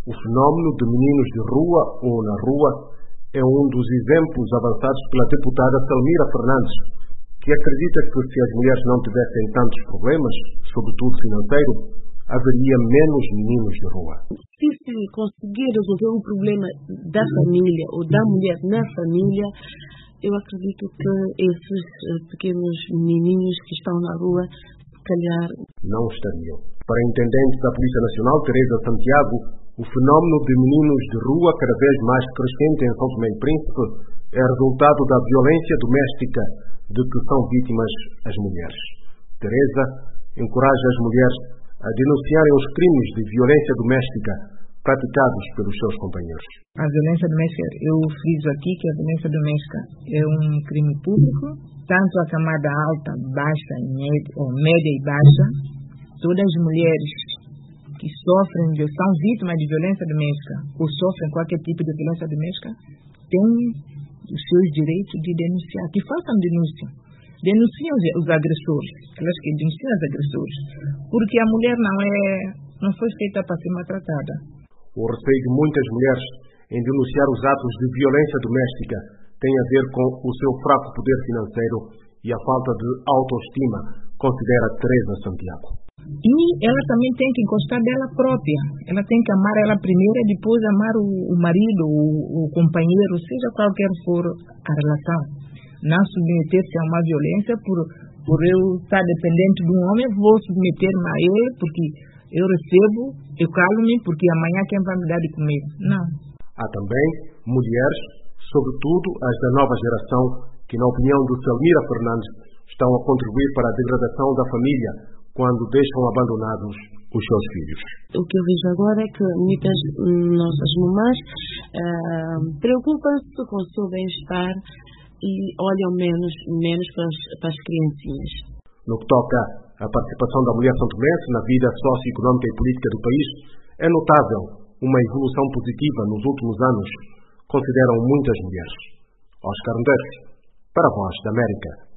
O fenómeno de meninos de rua ou na rua é um dos exemplos avançados pela deputada Selmira Fernandes, que acredita que se as mulheres não tivessem tantos problemas, sobretudo financeiro, haveria menos meninos de rua. Se conseguir resolver um problema da família ou da mulher na família, eu acredito que esses pequenos menininhos que estão na rua, se calhar... não estariam. Para a intendente da Polícia Nacional, Teresa Santiago, o fenómeno de meninos de rua, cada vez mais crescente em São Tomé e Príncipe, é resultado da violência doméstica de que são vítimas as mulheres. Teresa encoraja as mulheres a denunciarem os crimes de violência doméstica praticados pelos seus companheiros. A violência doméstica, eu friso aqui que a violência doméstica é um crime público, tanto a camada alta, baixa, média e baixa, todas as mulheres que são vítimas de violência doméstica ou sofrem qualquer tipo de violência doméstica têm os seus direitos de denunciar, que façam denúncia. Denunciam os agressores, elas que denunciam os agressores, porque a mulher não foi feita para ser maltratada. O receio de muitas mulheres em denunciar os atos de violência doméstica tem a ver com o seu fraco poder financeiro e a falta de autoestima, considera Teresa Santiago. E ela também tem que gostar dela própria. Ela tem que amar ela primeiro e depois amar o marido, o companheiro, seja qualquer for a relação. Não submeter-se a uma violência por eu estar dependente de um homem, vou submeter-me a ele porque eu recebo, eu calo-me porque amanhã quem vai me dar de comer? Não. Há também mulheres, sobretudo as da nova geração, que na opinião de Selmira Fernandes estão a contribuir para a degradação da família quando deixam abandonados os seus filhos. O que eu vejo agora é que muitas nossas mamães preocupam-se com o seu bem-estar e olham menos para as criancinhas. No que toca à participação da mulher santomense na vida socioeconómica e política do país, é notável uma evolução positiva nos últimos anos, consideram muitas mulheres. Oscar Ndessi, para a Voz da América.